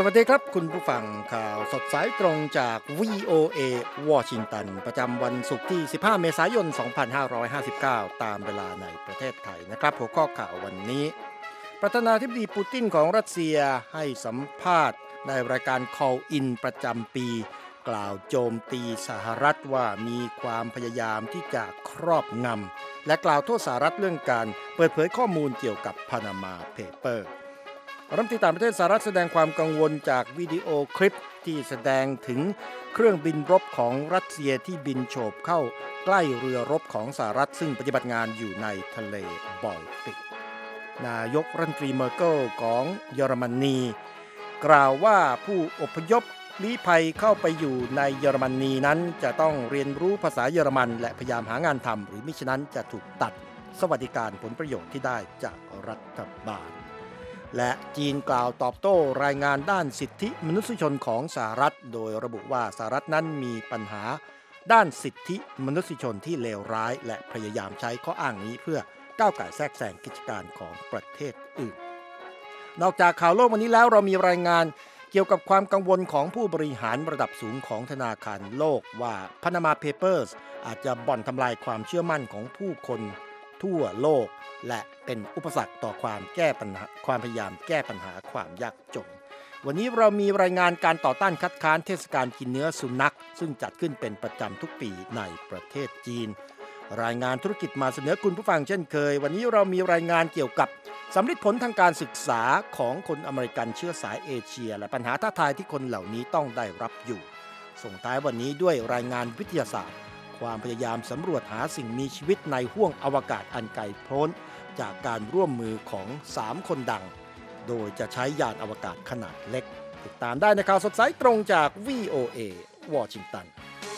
วัสดีครับคุณผู้ฟังข่าวสดสายตรงจาก VOA วอชิงตันประจำวันศุกร์ที่15เมษายน2559ตามเวลาในประเทศไทยนะครับหัวข้อข่าววันนี้ประธานาธิบดีปูตินของรัสเซียให้สัมภาษณ์ในรายการ Call In ประจำปีกล่าวโจมตีสหรัฐว่ามีความพยายามที่จะครอบงำและกล่าวโทษสหรัฐเรื่องการเปิดเผยข้อมูลเกี่ยวกับ Panama Papersรัฐมนตรีต่างประเทศสหรัฐแสดงความกังวลจากวิดีโอคลิปที่แสดงถึงเครื่องบินรบของรัสเซียที่บินโฉบเข้าใกล้เรือรบของสหรัฐซึ่งปฏิบัติงานอยู่ในทะเลบอลติกนายกรัฐมนตรีเมอร์เคิลของเยอรมนีกล่าวว่าผู้อพยพลี้ภัยเข้าไปอยู่ในเยอรมนีนั้นจะต้องเรียนรู้ภาษาเยอรมันและพยายามหางานทำหรือมิฉะนั้นจะถูกตัดสวัสดิการผลประโยชน์ที่ได้จากรัฐบาลและจีนกล่าวตอบโต้รายงานด้านสิทธิมนุษยชนของสหรัฐโดยระบุว่าสหรัฐนั้นมีปัญหาด้านสิทธิมนุษยชนที่เลวร้ายและพยายามใช้ข้ออ้างนี้เพื่อก้าวก่ายแทรกแซงกิจการของประเทศอื่นนอกจากข่าวโลกวันนี้แล้วเรามีรายงานเกี่ยวกับความกังวลของผู้บริหารระดับสูงของธนาคารโลกว่า Panama Papers อาจจะบ่อนทำลายความเชื่อมั่นของผู้คนทั่วโลกและเป็นอุปสรรคต่อความพยายามแก้ปัญหาความยากจนวันนี้เรามีรายงานการต่อต้านคัดค้านเทศกาลกินเนื้อสุนัขซึ่งจัดขึ้นเป็นประจำทุกปีในประเทศจีนรายงานธุรกิจมาเสนอคุณผู้ฟังเช่นเคยวันนี้เรามีรายงานเกี่ยวกับสำลิดผลทางการศึกษาของคนอเมริกันเชื้อสายเอเชียและปัญหาท้าทายที่คนเหล่านี้ต้องได้รับอยู่ส่งท้ายวันนี้ด้วยรายงานวิทยาศาสตร์ความพยายามสำรวจหาสิ่งมีชีวิตในห้วงอวกาศอันไกลโพ้นจากการร่วมมือของ3คนดังโดยจะใช้ยานอวกาศขนาดเล็กติดตามได้ในข่าวสดสายตรงจาก VOA วอชิงตัน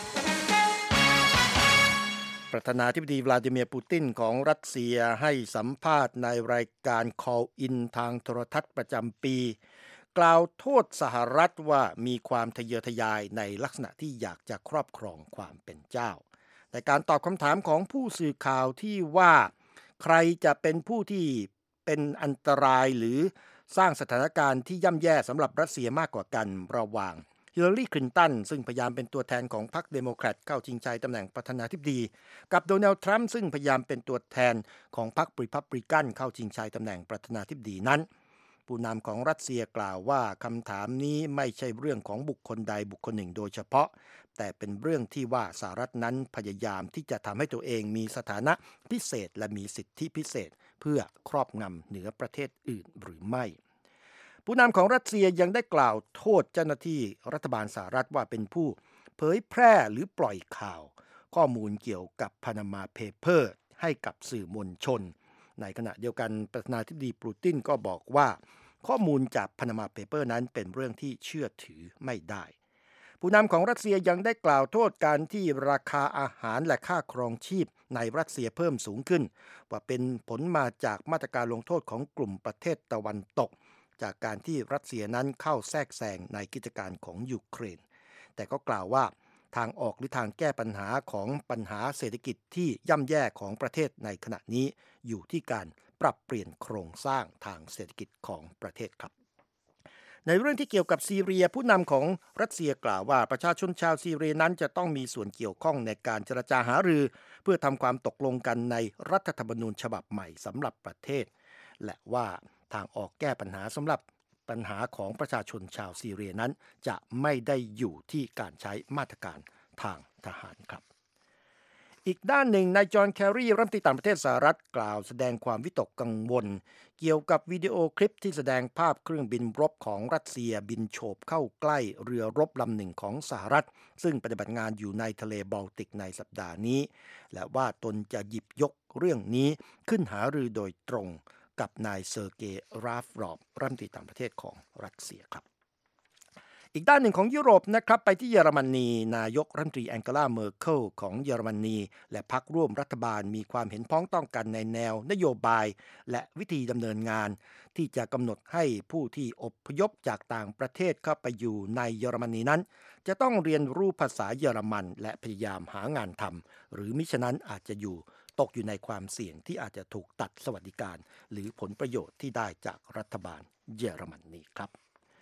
ประธานาธิบดีวลาดิเมียร์ปูตินของรัสเซียให้สัมภาษณ์ในรายการ Call In ทางโทรทัศน์ประจำปีกล่าวโทษสหรัฐว่ามีความทะเยอทะยานในลักษณะที่อยากจะครอบครองความเป็นเจ้าในการตอบคำถามของผู้สื่อข่าวที่ว่าใครจะเป็นผู้ที่เป็นอันตรายหรือสร้างสถานการณ์ที่ย่ำแย่สำหรับรัสเซียมากกว่ากันระหว่างฮิลลารีคลินตันซึ่งพยายามเป็นตัวแทนของพรรคเดโมแครตเข้าชิงชัยตำแหน่งประธานาธิบดีกับโดนัลด์ทรัมป์ซึ่งพยายามเป็นตัวแทนของพรรครีพับลิกันเข้าชิงชัยตำแหน่งประธานาธิบดีนั้นผู้นำของรัสเซียกล่าวว่าคำถามนี้ไม่ใช่เรื่องของบุคคลใดบุคคลหนึ่งโดยเฉพาะแต่เป็นเรื่องที่ว่าสหรัฐนั้นพยายามที่จะทำให้ตัวเองมีสถานะพิเศษและมีสิทธิพิเศษเพื่อครอบงำเหนือประเทศอื่นหรือไม่ผู้นำของรัสเซียยังได้กล่าวโทษเจ้าหน้าที่รัฐบาลสหรัฐว่าเป็นผู้เผยแพร่หรือปล่อยข่าวข้อมูลเกี่ยวกับ Panama Papers ให้กับสื่อมวลชนในขณะเดียวกันประธานาธิบดีปูตินก็บอกว่าข้อมูลจาก Panama Papers นั้นเป็นเรื่องที่เชื่อถือไม่ได้ผู้นำของรัสเซียยังได้กล่าวโทษการที่ราคาอาหารและค่าครองชีพในรัสเซียเพิ่มสูงขึ้นว่าเป็นผลมาจากมาตรการลงโทษของกลุ่มประเทศตะวันตกจากการที่รัสเซียนั้นเข้าแทรกแซงในกิจการของยูเครนแต่ก็กล่าวว่าทางออกหรือทางแก้ปัญหาของปัญหาเศรษฐกิจที่ย่ำแย่ของประเทศในขณะนี้อยู่ที่การปรับเปลี่ยนโครงสร้างทางเศรษฐกิจของประเทศครับในเรื่องที่เกี่ยวกับซีเรียผู้นำของรัสเซียกล่าวว่าประชาชนชาวซีเรียนั้นจะต้องมีส่วนเกี่ยวข้องในการเจรจาหารือเพื่อทำความตกลงกันในรัฐธรรมนูญฉบับใหม่สำหรับประเทศและว่าทางออกแก้ปัญหาสำหรับปัญหาของประชาชนชาวซีเรียนั้นจะไม่ได้อยู่ที่การใช้มาตรการทางทหารครับอีกด้านหนึ่งนายจอห์นแคร์รีรัฐมนตรีต่างประเทศสหรัฐกล่าวแสดงความวิตกกังวลเกี่ยวกับวิดีโอคลิปที่แสดงภาพเครื่องบินรบของรัสเซียบินโฉบเข้าใกล้เรือรบลำหนึ่งของสหรัฐซึ่งปฏิบัติงานอยู่ในทะเลบอลติกในสัปดาห์นี้และว่าตนจะหยิบยกเรื่องนี้ขึ้นหารือโดยตรงกับนายเซอร์เกย์ราฟรอฟรัฐมนตรีต่างประเทศของรัสเซียครับอีกด้านหนึ่งของยุโรปนะครับไปที่เยอรมนีนายกรัฐมนตรีแองเกลาเมอร์เคิลของเยอรมนีและพรรคร่วมรัฐบาลมีความเห็นพ้องต้องกันในแนวนโยบายและวิธีดำเนินงานที่จะกำหนดให้ผู้ที่อพยพจากต่างประเทศเข้าไปอยู่ในเยอรมนีนั้นจะต้องเรียนรู้ภาษาเยอรมันและพยายามหางานทำหรือมิฉะนั้นอาจจะตกอยู่ในความเสี่ยงที่อาจจะถูกตัดสวัสดิการหรือผลประโยชน์ที่ได้จากรัฐบาลเยอรมนีครับ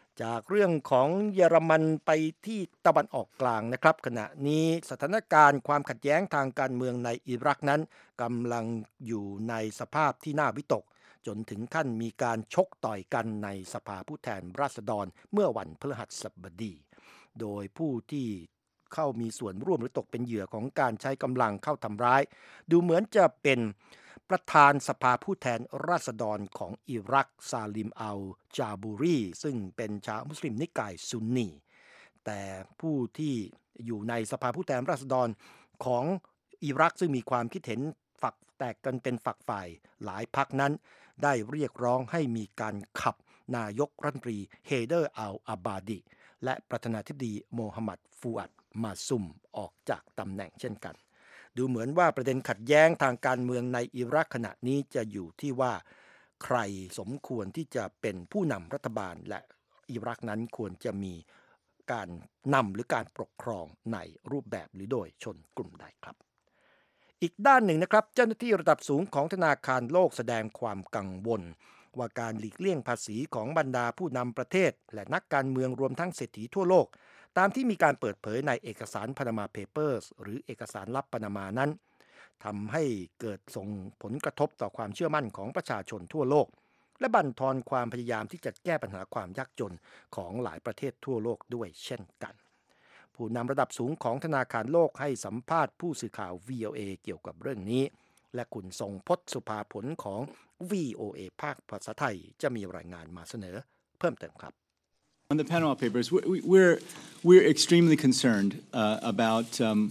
จากเรื่องของเยอรมันไปที่ตะวันออกกลางนะครับขณะนี้สถานการณ์ความขัดแย้งทางการเมืองในอิรักนั้นกำลังอยู่ในสภาพที่น่าวิตกจนถึงขั้นมีการชกต่อยกันในสภาผู้แทนราษฎรเมื่อวันพฤหัสบดีโดยผู้ที่เข้ามีส่วนร่วมหรือตกเป็นเหยื่อของการใช้กำลังเข้าทำร้ายดูเหมือนจะเป็นประธานสภาผู้แทนราษฎรของอิรักซาลิมอัลจาบูรีซึ่งเป็นชาวมุสลิมนิกายซุนนีแต่ผู้ที่อยู่ในสภาผู้แทนราษฎรของอิรักซึ่งมีความคิดเห็นฝักแตกกันเป็นฝักฝ่ายหลายพรรคนั้นได้เรียกร้องให้มีการขับนายกรัฐมนตรีเฮเดอร์อัลอาบาดีและประธานาธิบดีโมฮัมหมัดฟูอัดมาซุมออกจากตำแหน่งเช่นกันดูเหมือนว่าประเด็นขัดแย้งทางการเมืองในอิรักขณะนี้จะอยู่ที่ว่าใครสมควรที่จะเป็นผู้นำรัฐบาลและอิรักนั้นควรจะมีการนำหรือการปกครองในรูปแบบหรือโดยชนกลุ่มใดครับอีกด้านหนึ่งนะครับเจ้าหน้าที่ระดับสูงของธนาคารโลกแสดงความกังวลว่าการหลีกเลี่ยงภาษีของบรรดาผู้นำประเทศและนักการเมืองรวมทั้งเศรษฐีทั่วโลกตามที่มีการเปิดเผยในเอกสาร Panama Papers หรือเอกสารลับปานามานั้นทำให้เกิดส่งผลกระทบต่อความเชื่อมั่นของประชาชนทั่วโลกและบั่นทอนความพยายามที่จะแก้ปัญหาความยากจนของหลายประเทศทั่วโลกด้วยเช่นกันผู้นำระดับสูงของธนาคารโลกให้สัมภาษณ์ผู้สื่อข่าว VOA เกี่ยวกับเรื่องนี้และคุณทรงพจน์สุภาผลของ VOA ภาคภาษาไทยจะมีรายงานมาเสนอเพิ่มเติมครับ On the Panama Papers, we're extremely concerned about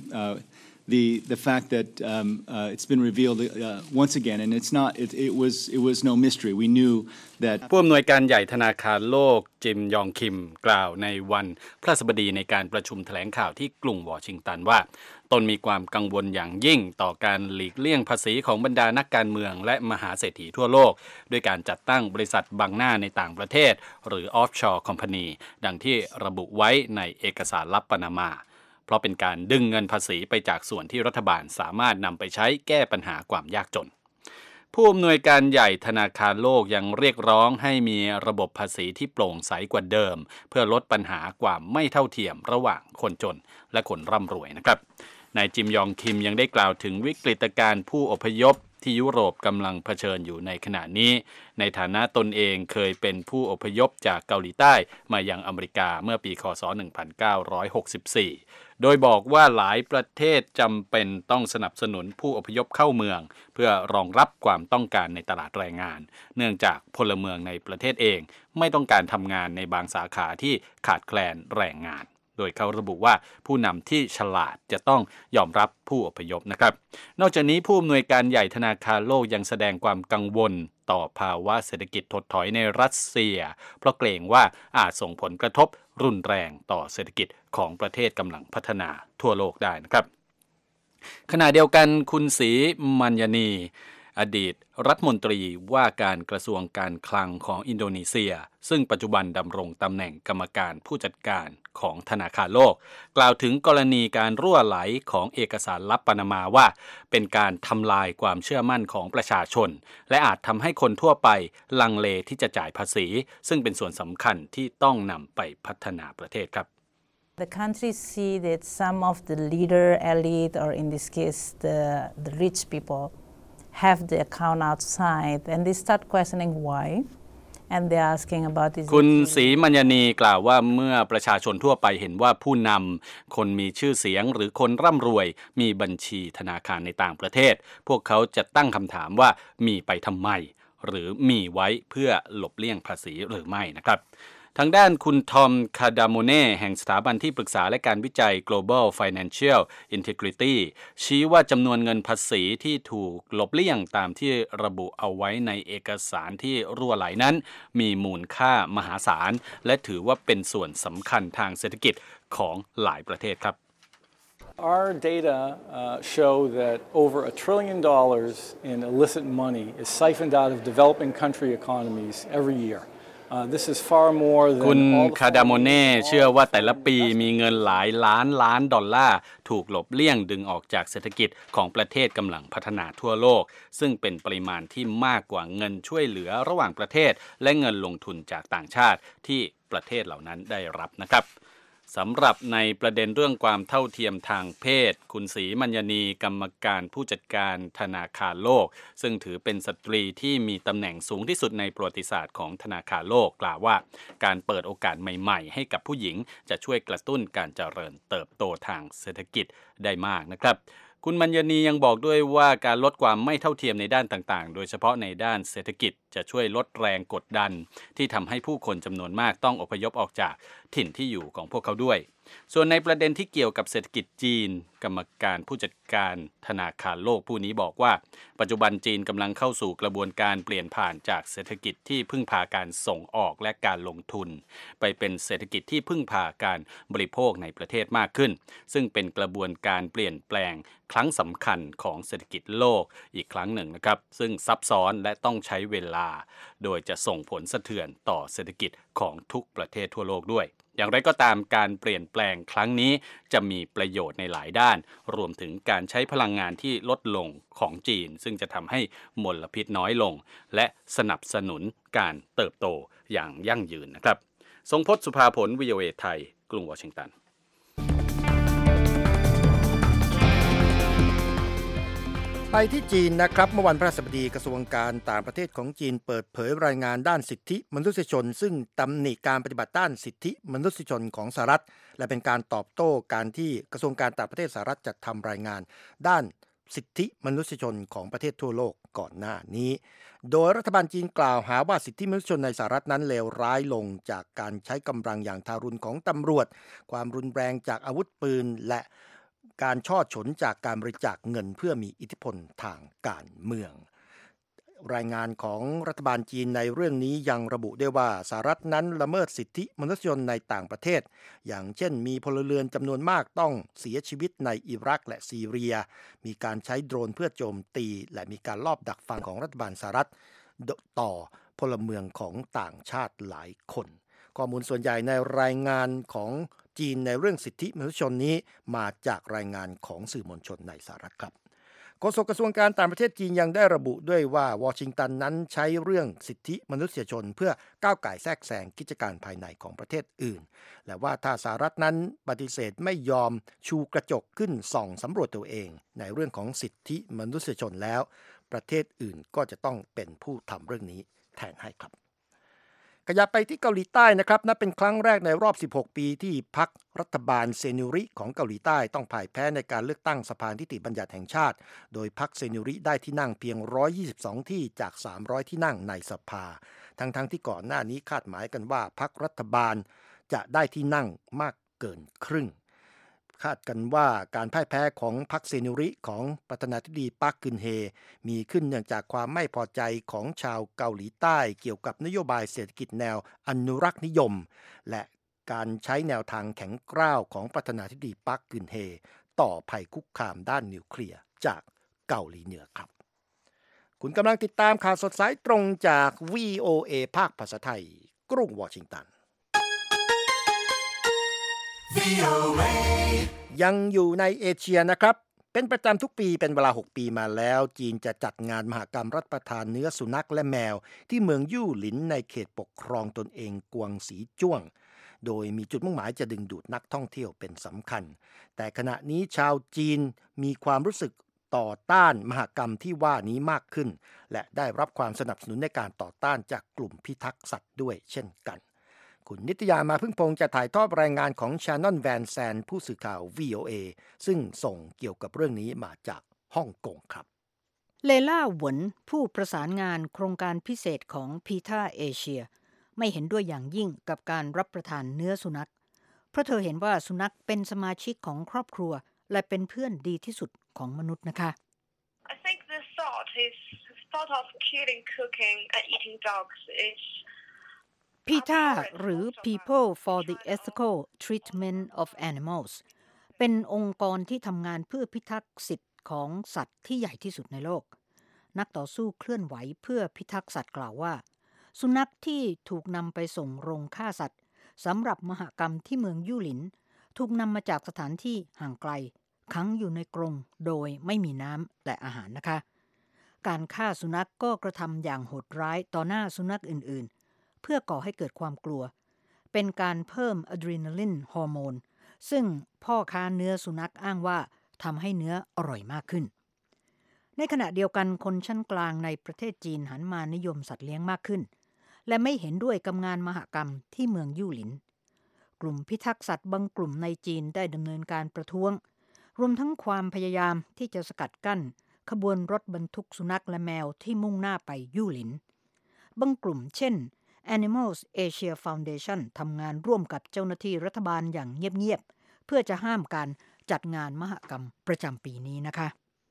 the fact that it's been revealed once again, and it was no mystery. We knew that ผู้อำนวยการใหญ่ธนาคารโลกจิมยองคิมกล่าวในวันพฤหัสบดีในการประชุมแถลงข่าวที่กรุงวอชิงตันว่าตนมีความกังวลอย่างยิ่งต่อการหลีกเลี่ยงภาษีของบรรดานักการเมืองและมหาเศรษฐีทั่วโลกด้วยการจัดตั้งบริษัทบังหน้าในต่างประเทศหรือ Offshore Company ดังที่ระบุไว้ในเอกสารลับปานามาเพราะเป็นการดึงเงินภาษีไปจากส่วนที่รัฐบาลสามารถนำไปใช้แก้ปัญหาความยากจนผู้อำนวยการใหญ่ธนาคารโลกยังเรียกร้องให้มีระบบภาษีที่โปร่งใสกว่าเดิมเพื่อลดปัญหาความไม่เท่าเทียมระหว่างคนจนและคนร่ำรวยนะครับนายจิมยองคิมยังได้กล่าวถึงวิกฤตการณ์ผู้อพยพที่ยุโรปกำลังเผชิญอยู่ในขณะนี้ในฐานะตนเองเคยเป็นผู้อพยพจากเกาหลีใต้มายังอเมริกาเมื่อปีค.ศ. 1964โดยบอกว่าหลายประเทศจำเป็นต้องสนับสนุนผู้อพยพเข้าเมืองเพื่อรองรับความต้องการในตลาดแรงงานเนื่องจากพลเมืองในประเทศเองไม่ต้องการทำงานในบางสาขาที่ขาดแคลนแรงงานโดยเขาระบุว่าผู้นำที่ฉลาดจะต้องยอมรับผู้อพยพนะครับนอกจากนี้ผู้อำนวยการใหญ่ธนาคารโลกยังแสดงความกังวลต่อภาวะเศรษฐกิจถดถอยในรัสเซียเพราะเกรงว่าอาจส่งผลกระทบรุนแรงต่อเศรษฐกิจของประเทศกำลังพัฒนาทั่วโลกได้นะครับขณะเดียวกันคุณศรีมัญญานีอดีตรัฐมนตรีว่าการกระทรวงการคลังของอินโดนีเซียซึ่งปัจจุบันดำรงตำแหน่งกรรมการผู้จัดการของธนาคารโลกกล่าวถึงกรณีการรั่วไหลของเอกสารลับปานามาว่าเป็นการทำลายความเชื่อมั่นของประชาชนและอาจทำให้คนทั่วไปลังเลที่จะจ่ายภาษีซึ่งเป็นส่วนสำคัญที่ต้องนำไปพัฒนาประเทศครับ The countries see that some of the leader elite or in this case the rich people have the account outside and they start questioning why and they're asking about this คุณศรีมัญญานีกล่าวว่าเมื่อประชาชนทั่วไปเห็นว่าผู้นำคนมีชื่อเสียงหรือคนร่ำรวยมีบัญชีธนาคารในต่างประเทศพวกเขาจะตั้งคำถามว่ามีไปทำไมหรือมีไว้เพื่อหลบเลี่ยงภาษีหรือไม่นะครับทางด้านคุณทอมคาดาโมเน่แห่งสถาบันที่ปรึกษาและการวิจัย Global Financial Integrity ชี้ว่าจำนวนเงินภาษีที่ถูกหลบเลี่ยงตามที่ระบุเอาไว้ในเอกสารที่รั่วไหลนั้นมีมูลค่ามหาศาลและถือว่าเป็นส่วนสำคัญทางเศรษฐกิจของหลายประเทศครับ Our data show that over $1 trillion in illicit money is siphoned out of developing country economies every year. This is far more คุณ than all คาดาโมเน่เชื่อว่าแต่ละปีมีเงินหลายล้านดอลลาร์ถูกหลบเลี่ยงดึงออกจากเศรษฐกิจของประเทศกำลังพัฒนาทั่วโลกซึ่งเป็นปริมาณที่มากกว่าเงินช่วยเหลือระหว่างประเทศและเงินลงทุนจากต่างชาติที่ประเทศเหล่านั้นได้รับนะครับสำหรับในประเด็นเรื่องความเท่าเทียมทางเพศคุณศรีมัญญณีกรรมการผู้จัดการธนาคารโลกซึ่งถือเป็นสตรีที่มีตำแหน่งสูงที่สุดในประวัติศาสตร์ของธนาคารโลกกล่าวว่าการเปิดโอกาสใหม่ๆให้กับผู้หญิงจะช่วยกระตุ้นการเจริญเติบโตทางเศรษฐกิจได้มากนะครับคุณมัญญณียังบอกด้วยว่าการลดความไม่เท่าเทียมในด้านต่างๆโดยเฉพาะในด้านเศรษฐกิจจะช่วยลดแรงกดดันที่ทำให้ผู้คนจำนวนมากต้องอพยพออกจากถิ่นที่อยู่ของพวกเขาด้วยส่วนในประเด็นที่เกี่ยวกับเศรษฐกิจจีนกรรมการผู้จัดการธนาคารโลกผู้นี้บอกว่าปัจจุบันจีนกำลังเข้าสู่กระบวนการเปลี่ยนผ่านจากเศรษฐกิจที่พึ่งพาการส่งออกและการลงทุนไปเป็นเศรษฐกิจที่พึ่งพาการบริโภคในประเทศมากขึ้นซึ่งเป็นกระบวนการเปลี่ยนแปลงครั้งสำคัญของเศรษฐกิจโลกอีกครั้งหนึ่งนะครับซึ่งซับซ้อนและต้องใช้เวลาโดยจะส่งผลสะเทือนต่อเศรษฐกิจของทุกประเทศทั่วโลกด้วยอย่างไรก็ตามการเปลี่ยนแปลงครั้งนี้จะมีประโยชน์ในหลายด้านรวมถึงการใช้พลังงานที่ลดลงของจีนซึ่งจะทำให้มลพิษน้อยลงและสนับสนุนการเติบโตอย่างยั่งยืนนะครับทรงพจน์สุภาผล VOA ไทยกรุงวอชิงตันไปที่จีนนะครับเมื่อวันพฤหัสบดีกระทรวงการต่างประเทศของจีนเปิดเผยรายงานด้านสิทธิมนุษยชนซึ่งตำหนิการปฏิบัติด้านสิทธิมนุษยชนของสหรัฐและเป็นการตอบโต้การที่กระทรวงการต่างประเทศสหรัฐจัดทำรายงานด้านสิทธิมนุษยชนของประเทศทั่วโลกก่อนหน้านี้โดยรัฐบาลจีนกล่าวหาว่าสิทธิมนุษยชนในสหรัฐนั้นเลวร้ายลงจากการใช้กำลังอย่างทารุณของตำรวจความรุนแรงจากอาวุธปืนและการช่อฉนจากการบริจาคเงินเพื่อมีอิทธิพลทางการเมืองรายงานของรัฐบาลจีนในเรื่องนี้ยังระบุได้ว่าสหรัฐนั้นละเมิดสิทธิมนุษยชนในต่างประเทศอย่างเช่นมีพลเรือนจำนวนมากต้องเสียชีวิตในอิรักและซีเรียมีการใช้โดรนเพื่อโจมตีและมีการลอบดักฟังของรัฐบาลสหรัฐต่อพลเมืองของต่างชาติหลายคนข้อมูลส่วนใหญ่ในรายงานของจีนในเรื่องสิทธิมนุษยชนนี้มาจากรายงานของสื่อมวลชนในสหรัฐครับโฆษกกระทรวงการต่างประเทศจีนยังได้ระบุด้วยว่าวอชิงตันนั้นใช้เรื่องสิทธิมนุษยชนเพื่อก้าวก่ายแทรกแซงกิจการภายในของประเทศอื่นและว่าถ้าสหรัฐนั้นปฏิเสธไม่ยอมชูกระจกขึ้นส่องสำรวจตัวเองในเรื่องของสิทธิมนุษยชนแล้วประเทศอื่นก็จะต้องเป็นผู้ทำเรื่องนี้แทนให้ครับขยับไปที่เกาหลีใต้นะครับนับเป็นครั้งแรกในรอบ16ปีที่พรรครัฐบาลเซนิริของเกาหลีใต้ต้องพ่ายแพ้ในการเลือกตั้งสภานิติบัญญัติแห่งชาติโดยพรรคเซนิริได้ที่นั่งเพียง122ที่จาก300ที่นั่งในสภาทั้งที่ก่อนหน้านี้คาดหมายกันว่าพรรครัฐบาลจะได้ที่นั่งมากเกินครึ่งคาดกันว่าการพ่ายแพ้ของพรรคเซนิริของประธานาธิบดีปาร์คกึนเฮมีขึ้นเนื่องจากความไม่พอใจของชาวเกาหลีใต้เกี่ยวกับนโยบายเศรษฐกิจแนวอนุรักษ์นิยมและการใช้แนวทางแข็งกร้าวของประธานาธิบดีปาร์คกึนเฮต่อภัยคุกคามด้านนิวเคลียร์จากเกาหลีเหนือครับคุณกำลังติดตามข่าวสดสายตรงจาก VOA ภาคภาษาไทยกรุงวอชิงตันยังอยู่ในเอเชียนะครับเป็นประจำทุกปีเป็นเวลา6ปีมาแล้วจีนจะจัดงานมหกรรมรับประทานเนื้อสุนัขและแมวที่เมืองยู่หลินในเขตปกครองตนเองกวางสีจ้วงโดยมีจุดมุ่งหมายจะดึงดูดนักท่องเที่ยวเป็นสำคัญแต่ขณะนี้ชาวจีนมีความรู้สึกต่อต้านมหกรรมที่ว่านี้มากขึ้นและได้รับความสนับสนุนในการต่อต้านจากกลุ่มพิทักษ์สัตว์ด้วยเช่นกันคุณนิตยามาพึ่งพงษ์จะถ่ายทอดรายงานของชานอนแวนแซนผู้สื่อข่าว VOA ซึ่งส่งเกี่ยวกับเรื่องนี้มาจากฮ่องกงครับเลล่าหวนผู้ประสานงานโครงการพิเศษของพีทาเอเชียไม่เห็นด้วยอย่างยิ่งกับการรับประทานเนื้อสุนัขเพราะเธอเห็นว่าสุนัขเป็นสมาชิกของครอบครัวและเป็นเพื่อนดีที่สุดของมนุษย์นะคะ I think the thought of killing, cooking and eating dogs is PETA หรือ People for the Ethical Treatment of Animals เป็นองค์กรที่ทำงานเพื่อพิทักษ์สิทธิ์ของสัตว์ที่ใหญ่ที่สุดในโลกนักต่อสู้เคลื่อนไหวเพื่อพิทักษ์สัตว์กล่าวว่าสุนัขที่ถูกนำไปส่งโรงฆ่าสัตว์สำหรับมหกรรมที่เมืองยู่หลินถูกนำมาจากสถานที่ห่างไกลขังอยู่ในกรงโดยไม่มีน้ำและอาหารนะคะการฆ่าสุนัขก็กระทำอย่างโหดร้ายต่อหน้าสุนัขอื่นๆเพื่อก่อให้เกิดความกลัวเป็นการเพิ่มอะดรีนาลินฮอร์โมนซึ่งพ่อค้าเนื้อสุนัขอ้างว่าทำให้เนื้ออร่อยมากขึ้นในขณะเดียวกันคนชั้นกลางในประเทศจีนหันมานิยมสัตว์เลี้ยงมากขึ้นและไม่เห็นด้วยกับงานมหกรรมที่เมืองยู่หลินกลุ่มพิทักษ์สัตว์บางกลุ่มในจีนได้ดำเนินการประท้วงรวมทั้งความพยายามที่จะสกัดกั้นขบวนรถบรรทุกสุนัขและแมวที่มุ่งหน้าไปยู่หลินบางกลุ่มเช่น Animals Asia Foundation ทำงานร่วมกับเจ้าหน้าที่รัฐบาลอย่างเงียบๆเพื่อจะห้ามการจัดงานมหกรรมประจำปีนี้นะคะ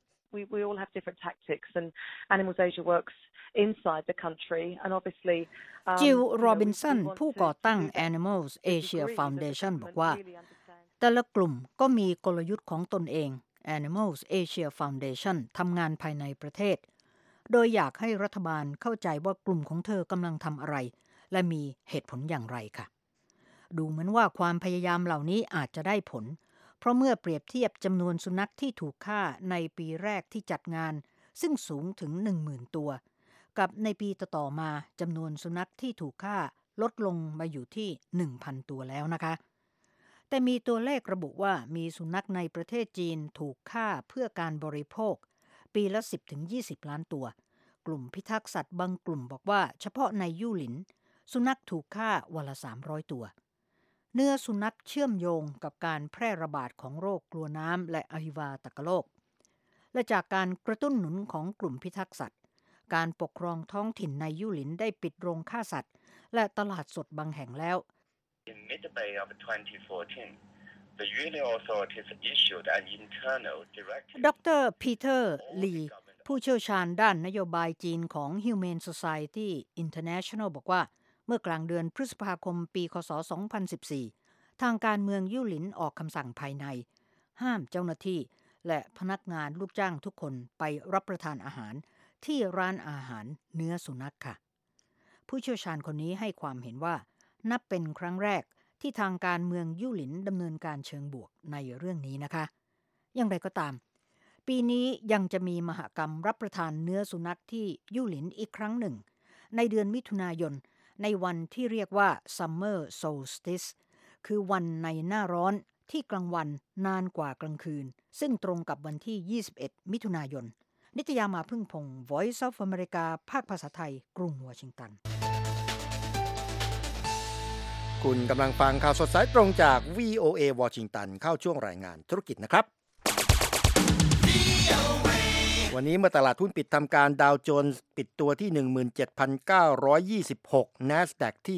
We all have different tactics and Animals Asia works inside the country and obviously จิล โรบินสันผู้ก่อตั้ง Animals Asia Foundation บอกว่าแต่ละกลุ่มก็มีกลยุทธ์ของตนเอง Animals Asia Foundation ทำงานภายในประเทศโดยอยากให้รัฐบาลเข้าใจว่ากลุ่มของเธอกำลังทำอะไรและมีเหตุผลอย่างไรค่ะดูเหมือนว่าความพยายามเหล่านี้อาจจะได้ผลเพราะเมื่อเปรียบเทียบจำนวนสุนัขที่ถูกฆ่าในปีแรกที่จัดงานซึ่งสูงถึง 10,000 ตัวกับในปีต่อๆมาจำนวนสุนัขที่ถูกฆ่าลดลงมาอยู่ที่ 1,000 ตัวแล้วนะคะแต่มีตัวเลขระบุว่ามีสุนัขในประเทศจีนถูกฆ่าเพื่อการบริโภคปีละ 10-20 ล้านตัวกลุ่มพิทักษ์สัตว์บางกลุ่มบอกว่าเฉพาะในยู่หลินสุนัขถูกฆ่าวันละ 300 ตัวเนื้อสุนัขเชื่อมโยงกับการแพร่ระบาดของโรคกลัวน้ำและอหิวาตกโรคและจากการกระตุ้นหนุนของกลุ่มพิทักษ์สัตว์การปกครองท้องถิ่นในยู่หลินได้ปิดโรงฆ่าสัตว์และตลาดสดบางแห่งแล้ว In mid-May of 2014, the Yulin authorities issued an internal directive. ดร. พีเตอร์ ลี ผู้เชี่ยวชาญด้านนโยบายจีนของ Humane Society International บอกว่าเมื่อกลางเดือนพฤษภาคมปีคศ 2014 ทางการเมืองยู่หลินออกคำสั่งภายในห้ามเจ้าหน้าที่และพนักงานลูกจ้างทุกคนไปรับประทานอาหารที่ร้านอาหารเนื้อสุนัขค่ะผู้เชี่ยวชาญคนนี้ให้ความเห็นว่านับเป็นครั้งแรกที่ทางการเมืองยู่หลินดำเนินการเชิงบวกในเรื่องนี้นะคะอย่างไรก็ตามปีนี้ยังจะมีมหกรรมรับประทานเนื้อสุนัขที่ยู่หลินอีกครั้งหนึ่งในเดือนมิถุนายนในวันที่เรียกว่า Summer Solstice คือวันในหน้าร้อนที่กลางวันนานกว่ากลางคืนซึ่งตรงกับวันที่ 21 มิถุนายนนิตยามาพึ่งพงศ์ Voice of America ภาคภาษาไทยกรุงวอชิงตันคุณกำลังฟังข่าวสดสายตรงจาก VOA วอชิงตันเข้าช่วงรายงานธุรกิจนะครับวันนี้เมื่อตลาดหุ้นปิดทำการดาวโจนส์ปิดตัวที่ 17,926 NASDAQ ที่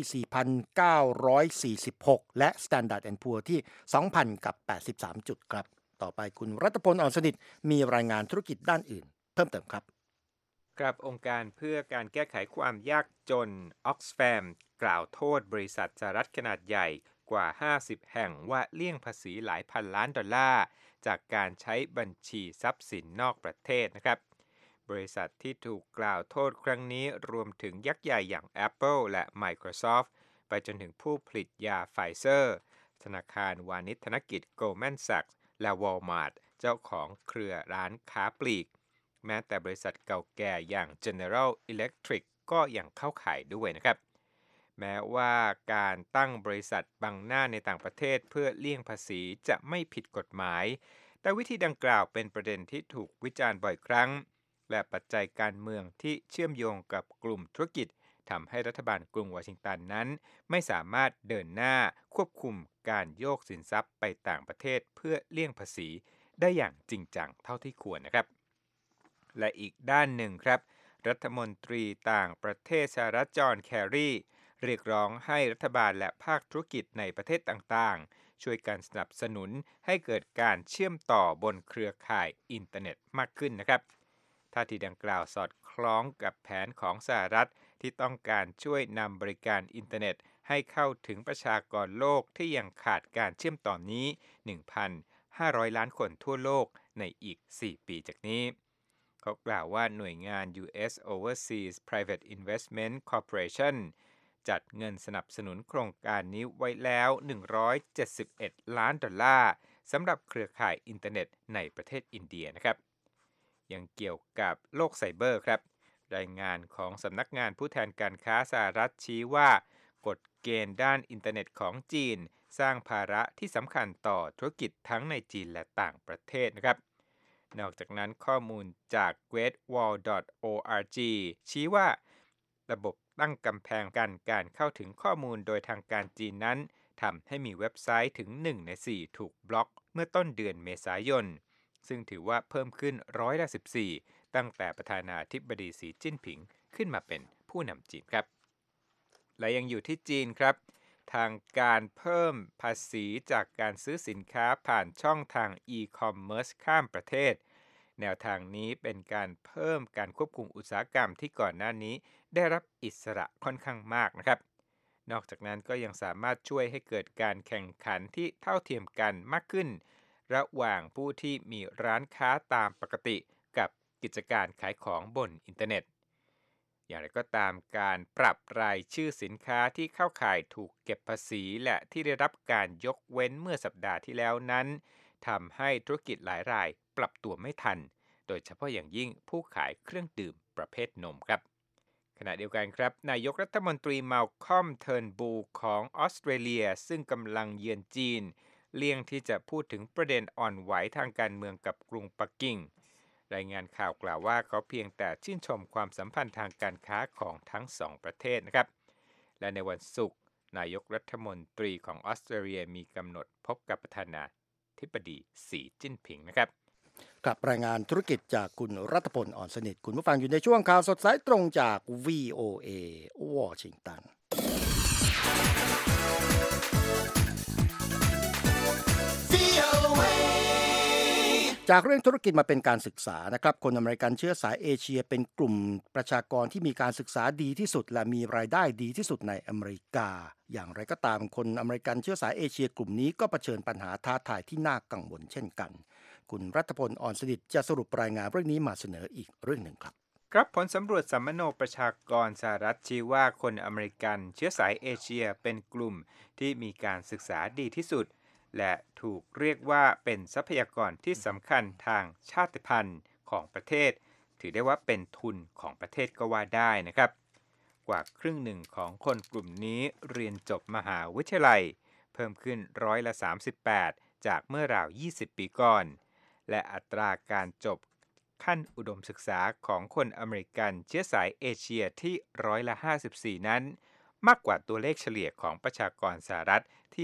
4,946 และ Standard & Poor's ที่ 2,083 จุดครับต่อไปคุณรัตพล อ่อนสนิทมีรายงานธุรกิจด้านอื่นเพิ่มเติมครับครับองค์การเพื่อการแก้ไขความยากจน Oxfam กล่าวโทษบริษัทสหรัฐขนาดใหญ่กว่า50แห่งว่าเลี่ยงภาษีหลายพันล้านดอลลาร์จากการใช้บัญชีทรัพย์สินนอกประเทศนะครับบริษัทที่ถูกกล่าวโทษครั้งนี้รวมถึงยักษ์ใหญ่อย่าง Apple และ Microsoft ไปจนถึงผู้ผลิตยาไฟเซอร์ธนาคารวานิชธนกิจ Goldman Sachs และ Walmart เจ้าของเครือร้านค้าปลีกแม้แต่บริษัทเก่าแก่อย่าง General Electric ก็ยังเข้าข่ายด้วยนะครับแม้ว่าการตั้งบริษัทบังหน้าในต่างประเทศเพื่อเลี่ยงภาษีจะไม่ผิดกฎหมายแต่วิธีดังกล่าวเป็นประเด็นที่ถูกวิจารณ์บ่อยครั้งและปัจจัยการเมืองที่เชื่อมโยงกับกลุ่มธุรกิจทำให้รัฐบาลกรุงวอชิงตันนั้นไม่สามารถเดินหน้าควบคุมการโยกสินทรัพย์ไปต่างประเทศเพื่อเลี่ยงภาษีได้อย่างจริงจังเท่าที่ควรนะครับและอีกด้านหนึ่งครับรัฐมนตรีต่างประเทศสหรัฐจอห์นแครีเรียกร้องให้รัฐบาลและภาคธุรกิจในประเทศต่างๆช่วยกันสนับสนุนให้เกิดการเชื่อมต่อบนเครือข่ายอินเทอร์เน็ตมากขึ้นนะครับท่าทีดังกล่าวสอดคล้องกับแผนของสหรัฐที่ต้องการช่วยนำบริการอินเทอร์เน็ตให้เข้าถึงประชากรโลกที่ยังขาดการเชื่อมต่อนี้ 1,500 ล้านคนทั่วโลกในอีก4ปีจากนี้เขากล่าวว่าหน่วยงาน U.S. Overseas Private Investment Corporation จัดเงินสนับสนุนโครงการนี้ไว้แล้ว$171 ล้านสำหรับเครือข่ายอินเทอร์เน็ตในประเทศอินเดียนะครับยังเกี่ยวกับโลกไซเบอร์ครับรายงานของสำนักงานผู้แทนการค้าสหรัฐชี้ว่ากฎเกณฑ์ด้านอินเทอร์เน็ตของจีนสร้างภาระที่สำคัญต่อธุรกิจทั้งในจีนและต่างประเทศนะครับนอกจากนั้นข้อมูลจาก greatwall.org ชี้ว่าระบบตั้งกำแพงการเข้าถึงข้อมูลโดยทางการจีนนั้นทำให้มีเว็บไซต์ถึง1 ใน 4ถูกบล็อกเมื่อต้นเดือนเมษายนซึ่งถือว่าเพิ่มขึ้น14%ตั้งแต่ประธานาธิบดีสีจิ้นผิงขึ้นมาเป็นผู้นำจีนครับและยังอยู่ที่จีนครับทางการเพิ่มภาษีจากการซื้อสินค้าผ่านช่องทาง e-commerce ข้ามประเทศแนวทางนี้เป็นการเพิ่มการควบคุมอุตสาหกรรมที่ก่อนหน้านี้ได้รับอิสระค่อนข้างมากนะครับนอกจากนั้นก็ยังสามารถช่วยให้เกิดการแข่งขันที่เท่าเทียมกันมากขึ้นระหว่างผู้ที่มีร้านค้าตามปกติกับกิจการขายของบนอินเทอร์เน็ตอย่างไรก็ตามการปรับรายชื่อสินค้าที่เข้าข่ายถูกเก็บภาษีและที่ได้รับการยกเว้นเมื่อสัปดาห์ที่แล้วนั้นทำให้ธุรกิจหลายรายปรับตัวไม่ทันโดยเฉพาะอย่างยิ่งผู้ขายเครื่องดื่มประเภทนมครับขณะเดียวกันครับนายกรัฐมนตรีมัลคอมเทิร์นบูลของออสเตรเลียซึ่งกำลังเยือนจีนเลี่ยงที่จะพูดถึงประเด็นอ่อนไหวทางการเมืองกับกรุงปักกิ่งรายงานข่าวกล่าวว่าเขาเพียงแต่ชื่นชมความสัมพันธ์ทางการค้าของทั้งสองประเทศนะครับและในวันศุกร์นายกรัฐมนตรีของออสเตรเลียมีกำหนดพบกับประธานาธิบดีสีจิ้นผิงนะครับกับรายงานธุรกิจจากคุณรัตพล อ่อนสนิทคุณผู้ฟังอยู่ในช่วงข่าวสดสายตรงจาก VOA วอชิงตันจากเรื่องธุรกิจมาเป็นการศึกษานะครับคนอเมริกันเชื้อสายเอเชียเป็นกลุ่มประชากรที่มีการศึกษาดีที่สุดและมีรายได้ดีที่สุดในอเมริกาอย่างไรก็ตามคนอเมริกันเชื้อสายเอเชียกลุ่มนี้ก็เผชิญปัญหาท้าทายที่น่ากังวลเช่นกันคุณรัฐพล อ่อนสนิทจะสรุปรายงานเรื่องนี้มาเสนออีกเรื่องหนึ่งครับครับผลสำรวจสัมมโนประชากรสหรัฐชี้ว่าคนอเมริกันเชื้อสายเอเชียเป็นกลุ่มที่มีการศึกษาดีที่สุดและถูกเรียกว่าเป็นทรัพยากรที่สำคัญทางชาติพันธุ์ของประเทศถือได้ว่าเป็นทุนของประเทศก็ว่าได้นะครับกว่าครึ่งหนึ่งของคนกลุ่มนี้เรียนจบมหาวิทยาลัยเพิ่มขึ้น38%จากเมื่อราว20 ปีก่อนและอัตราการจบขั้นอุดมศึกษาของคนอเมริกันเชื้อสายเอเชียที่54%นั้นมากกว่าตัวเลขเฉลี่ยของประชากรสหรัฐที่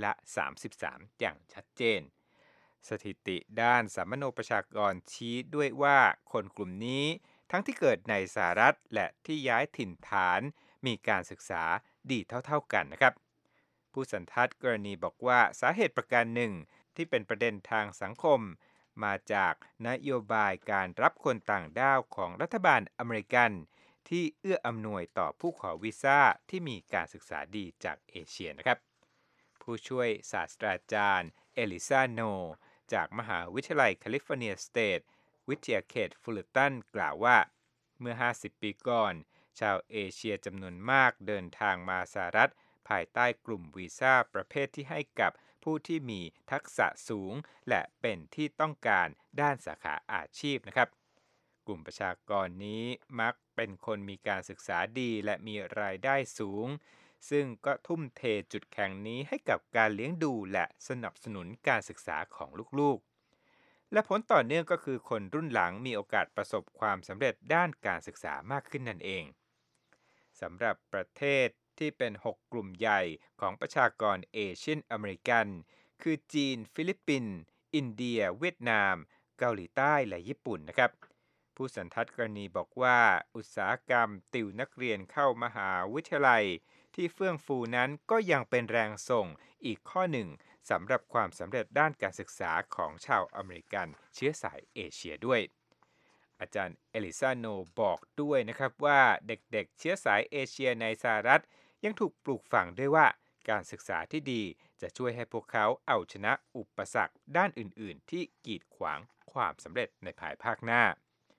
33%อย่างชัดเจนสถิติด้านสัมมโนประชากรชี้ด้วยว่าคนกลุ่มนี้ทั้งที่เกิดในสหรัฐและที่ย้ายถิ่นฐานมีการศึกษาดีเท่าๆกันนะครับผู้สันทัดกรณีบอกว่าสาเหตุประการหนึ่งที่เป็นประเด็นทางสังคมมาจากนโยบายการรับคนต่างด้าวของรัฐบาลอเมริกันที่เอื้ออำนวยต่อผู้ขอวีซ่าที่มีการศึกษาดีจากเอเชียนะครับผู้ช่วยศาสตราจารย์เอลิซาโนจากมหาวิทยาลัยแคลิฟอร์เนียสเตทวิทยาเขตฟูลเลตันกล่าวว่าเมื่อ50 ปีก่อนชาวเอเชียจำนวนมากเดินทางมาสหรัฐภายใต้กลุ่มวีซ่าประเภทที่ให้กับผู้ที่มีทักษะสูงและเป็นที่ต้องการด้านสาขาอาชีพนะครับกลุ่มประชากรนี้มักเป็นคนมีการศึกษาดีและมีรายได้สูงซึ่งก็ทุ่มเทจุดแข็งนี้ให้กับการเลี้ยงดูและสนับสนุนการศึกษาของลูกๆและผลต่อเนื่องก็คือคนรุ่นหลังมีโอกาสประสบความสำเร็จด้านการศึกษามากขึ้นนั่นเองสำหรับประเทศที่เป็น6กลุ่มใหญ่ของประชากรเอเชียนอเมริกันคือจีนฟิลิปปินส์อินเดียเวียดนามเกาหลีใต้และญี่ปุ่นนะครับผู้สันทัดกรณีบอกว่าอุตสาหกรรมติวนักเรียนเข้ามหาวิทยาลัยที่เฟื่องฟูนั้นก็ยังเป็นแรงส่งอีกข้อหนึ่งสำหรับความสำเร็จด้านการศึกษาของชาวอเมริกันเชื้อสายเอเชียด้วยอาจารย์เอลิซาโนบอกด้วยนะครับว่าเด็กๆเชื้อสายเอเชียในสหรัฐยังถูกปลูกฝังด้วยว่าการศึกษาที่ดีจะช่วยให้พวกเขาเอาชนะอุปสรรคด้านอื่นๆที่กีดขวางความสำเร็จในภายภาคหน้า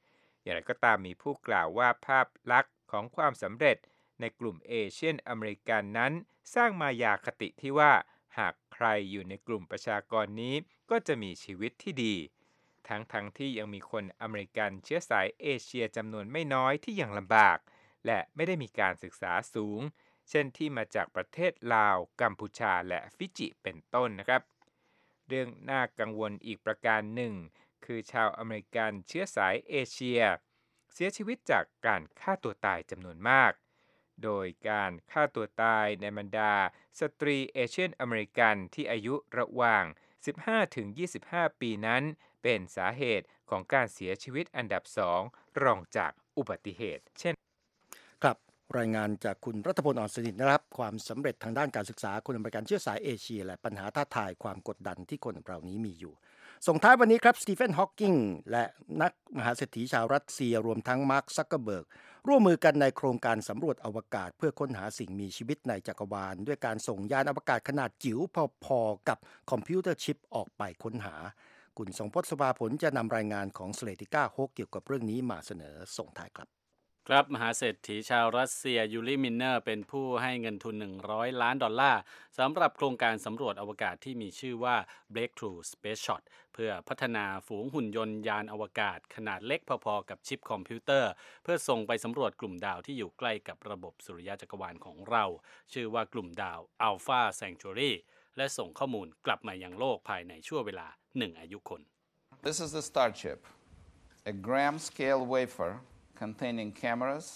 อย่างไรก็ตามมีผู้กล่าวว่าภาพลักษณ์ของความสำเร็จในกลุ่มเอเชียนอเมริกันนั้นสร้างมายาคติที่ว่าหากใครอยู่ในกลุ่มประชากรนี้ก็จะมีชีวิตที่ดีทั้งที่ยังมีคนอเมริกันเชื้อสายเอเชียจำนวนไม่น้อยที่ยังลำบากและไม่ได้มีการศึกษาสูงเช่นที่มาจากประเทศลาวกัมพูชาและฟิจิเป็นต้นนะครับเรื่องน่ากังวลอีกประการหนึ่งคือชาวอเมริกันเชื้อสายเอเชียเสียชีวิตจากการฆ่าตัวตายจำนวนมากโดยการฆ่าตัวตายในบรรดาสตรีเอเชียนอเมริกันที่อายุระหว่าง 15-25 ปีนั้นเป็นสาเหตุของการเสียชีวิตอันดับ2รองจากอุบัติเหตุเช่นครับรายงานจากคุณรัฐพล อ่อนสนิทนะครับความสำเร็จทางด้านการศึกษาคนอเมริกันเชื้อสายเอเชียและปัญหาท้าทายความกดดันที่คนเหล่านี้มีอยู่ส่งท้ายวันนี้ครับสตีเฟน ฮอว์กิงและนักมหาเศรษฐีชาวรัสเซียรวมทั้งมาร์ค ซักเกอร์เบิร์กร่วมมือกันในโครงการสำรวจอวกาศเพื่อค้นหาสิ่งมีชีวิตในจักรวาลด้วยการส่งยานอวกาศขนาดจิ๋วพอๆกับคอมพิวเตอร์ชิปออกไปค้นหาคุณทรงพจน์ สุภาผลจะนำรายงานของสเลติก้าโฮกเกี่ยวกับเรื่องนี้มาเสนอส่งท้ายครับครับมหาเศรษฐีชาวรัสเซียยูริมินเนอร์เป็นผู้ให้เงินทุน$100 ล้านสำหรับโครงการสำรวจอวกาศที่มีชื่อว่า Breakthrough Space Shot เพื่อพัฒนาฝูงหุ่นยนต์ยานอวกาศขนาดเล็กพอๆกับชิปคอมพิวเตอร์เพื่อส่งไปสำรวจกลุ่มดาวที่อยู่ใกล้กับระบบสุริยะจักรวาลของเราชื่อว่ากลุ่มดาว Alpha Centauri และส่งข้อมูลกลับมายังโลกภายในช่วงเวลา1อายุคน This is the star chip, a gram-scale wafer containing cameras,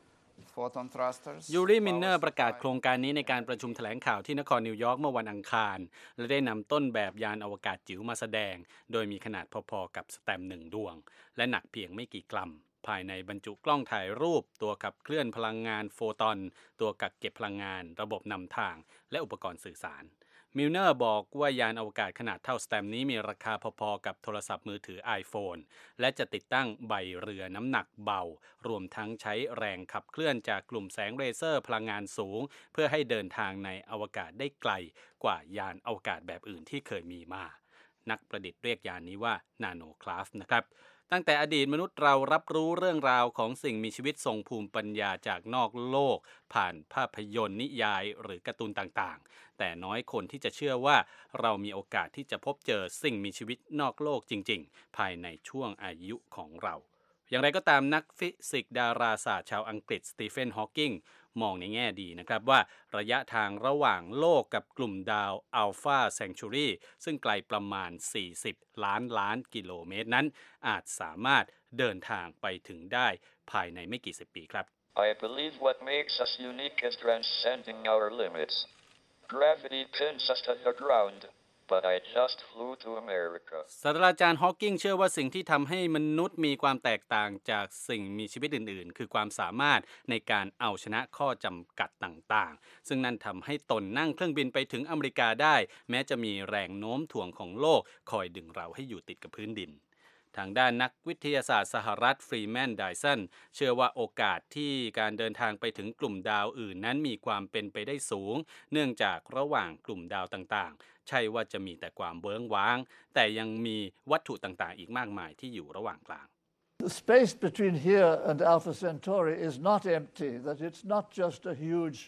photon thrusters ยูริมินเนอร์ประกาศโครงการนี้ในการประชุมแถลงข่าวที่นครนิวยอร์กเมื่อวันอังคารและได้นำต้นแบบยานอวกาศจิ๋วมาแสดงโดยมีขนาดพอๆกับสแตม1ดวงและหนักเพียงไม่กี่กรัมภายในบรรจุกล้องถ่ายรูปตัวขับเคลื่อนพลังงานโฟตอนตัวกักเก็บพลังงานระบบนำทางและอุปกรณ์สื่อสารมิลเนอร์บอกว่ายานอวกาศขนาดเท่าสแตมนี้มีราคาพอๆกับโทรศัพท์มือถือ iPhone และจะติดตั้งใบเรือน้ำหนักเบารวมทั้งใช้แรงขับเคลื่อนจากกลุ่มแสงเลเซอร์พลังงานสูงเพื่อให้เดินทางในอวกาศได้ไกลกว่ายานอวกาศแบบอื่นที่เคยมีมานักประดิษฐ์เรียกยานนี้ว่า Nano Craft นะครับตั้งแต่อดีตมนุษย์เรารับรู้เรื่องราวของสิ่งมีชีวิตทรงภูมิปัญญาจากนอกโลกผ่านภาพยนตร์นิยายหรือการ์ตูนต่างๆแต่น้อยคนที่จะเชื่อว่าเรามีโอกาสที่จะพบเจอสิ่งมีชีวิตนอกโลกจริงๆภายในช่วงอายุของเราอย่างไรก็ตามนักฟิสิกส์ดาราศาสตร์ชาวอังกฤษสตีเฟน ฮอว์กิงมองในแง่ดีนะครับว่าระยะทางระหว่างโลกกับกลุ่มดาว Alpha Centauri ซึ่งไกลประมาณ40ล้านกิโลเมตรนั้นอาจสามารถเดินทางไปถึงได้ภายในไม่กี่สิบปีครับ I believe what makes us unique is transcending our limits. Gravity pins us to the ground.But I just flew to America. ศาสตราจารย์ฮอว์กิงเชื่อว่าสิ่งที่ทำให้มนุษย์มีความแตกต่างจากสิ่งมีชีวิตอื่นๆคือความสามารถในการเอาชนะข้อจำกัดต่างๆซึ่งนั่นทำให้ตนนั่งเครื่องบินไปถึงอเมริกาได้แม้จะมีแรงโน้มถ่วงของโลกคอยดึงเราให้อยู่ติดกับพื้นดินทางด้านนักวิทยาศาสตร์สหรัฐฟรีแมน ไดสันเชื่อว่าโอกาสที่การเดินทางไปถึงกลุ่มดาวอื่นนั้นมีความเป็นไปได้สูงเนื่องจากระหว่างกลุ่มดาวต่างๆใช่ว่าจะมีแต่ความเวิ้งว้างแต่ยังมีวัตถุต่างๆอีกมากมายที่อยู่ระหว่างกลาง The space between here and Alpha Centauri is not empty, that it's not just a huge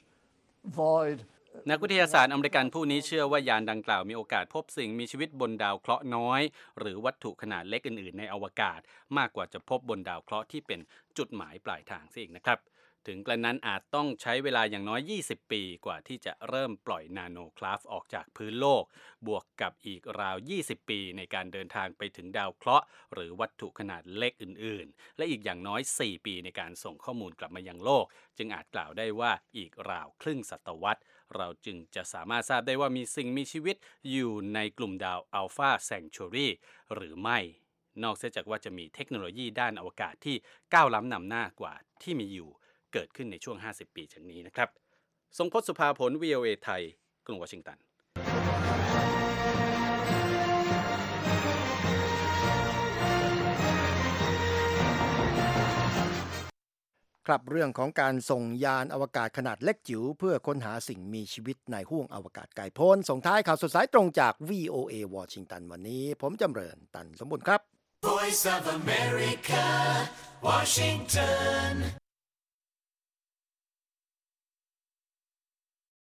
void. นักวิทยาศาสตร์อเมริกันผู้นี้เชื่อว่ายานดังกล่าวมีโอกาสพบสิ่งมีชีวิตบนดาวเคราะห์น้อยหรือวัตถุขนาดเล็กอื่นๆในอวกาศมากกว่าจะพบบนดาวเคราะห์ที่เป็นจุดหมายปลายทางซะอีกนะครับถึงกระนั้นอาจต้องใช้เวลาอย่างน้อย20ปีกว่าที่จะเริ่มปล่อยนาโนคราฟออกจากพื้นโลกบวกกับอีกราว20ปีในการเดินทางไปถึงดาวเคราะห์หรือวัตถุขนาดเล็กอื่นๆและอีกอย่างน้อย4ปีในการส่งข้อมูลกลับมายังโลกจึงอาจกล่าวได้ว่าอีกราวครึ่งศตวรรษเราจึงจะสามารถทราบได้ว่ามีสิ่งมีชีวิตอยู่ในกลุ่มดาว Alpha Centauri หรือไม่นอกจากว่าจะมีเทคโนโลยีด้านอวกาศที่ก้าวล้ำนำหน้ากว่าที่มีอยู่เกิดขึ้นในช่วง50ปีจากนี้นะครับทรงพจน์ สุภาผล VOA ไทยกรุงวอชิงตันครับเรื่องของการส่งยานอวกาศขนาดเล็กจิ๋วเพื่อค้นหาสิ่งมีชีวิตในห้วงอวกาศไกลโพ้นส่งท้ายข่าวสดสายตรงจาก VOA วอชิงตันวันนี้ผมจำเริญตันสมบูรณ์ครับ Voice of America, Washington